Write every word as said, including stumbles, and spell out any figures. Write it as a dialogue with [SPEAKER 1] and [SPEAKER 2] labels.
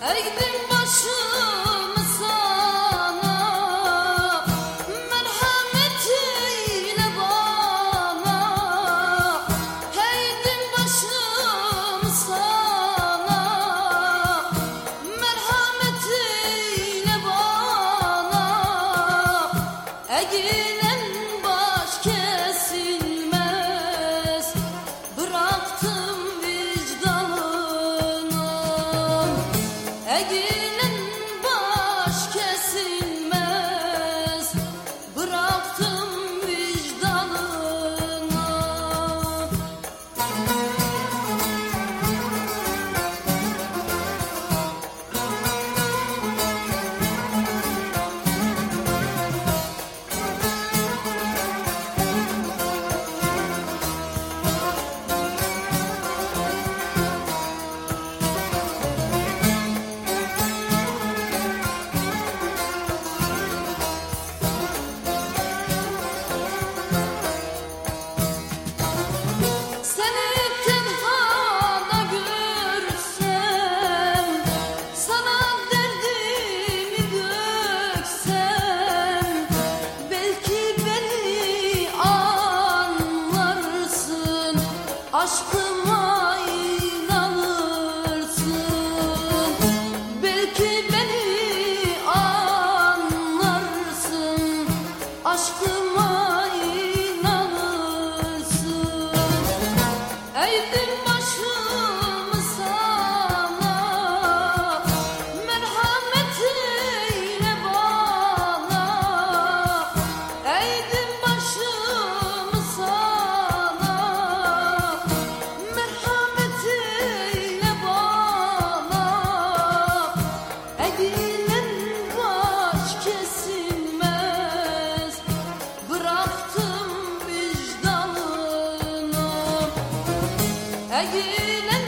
[SPEAKER 1] Eğdim başımı sana, merhamet eyle bana. Eğdim başımı sana, merhamet eyle bana. Eğilen baş kesilmez, bıraktım vicdanına. Eğilen baş kesilmez, bıraktım vicdanına. Seni tenhada görsem, sana derdimi döksem, belki beni anlarsın, aşkıma inanırsın. Belki beni anlarsın, aşkıma inanırsın. Eğdim başımı sana, merhamet eyle bana. Eğdim başımı sana, merhamet eyle bana. Eğilen baş kesilmez, bıraktım vicdanına. Eğilen